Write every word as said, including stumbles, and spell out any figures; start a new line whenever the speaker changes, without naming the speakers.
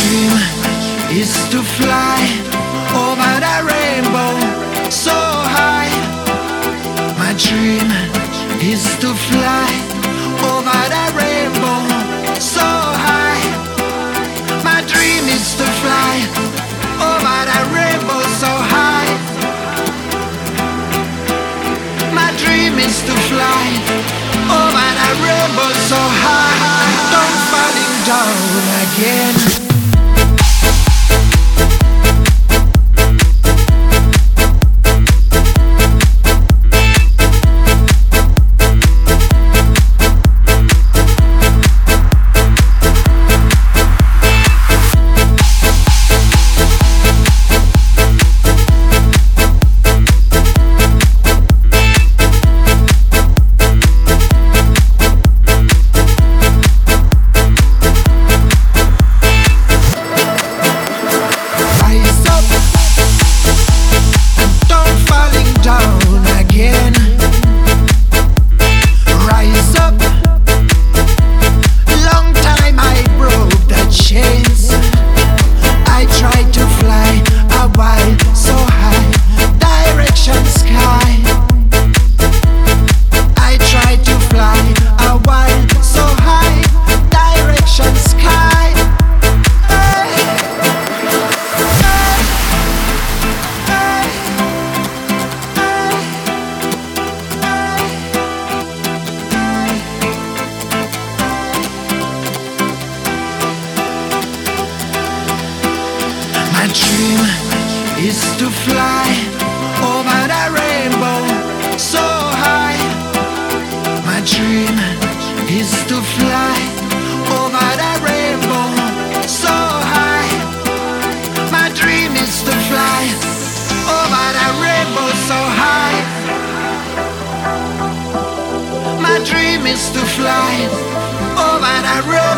dream is to fly over the rainbow so high. My dream is to fly over the rainbow so high. My dream is to fly over the rainbow so high. My dream is to fly over the rainbow so high. Don't falling down again. My dream is to fly over the rainbow so high. My dream is to fly over the rainbow so high. My dream is to fly over the rainbow so high. My dream is to fly over the rainbow.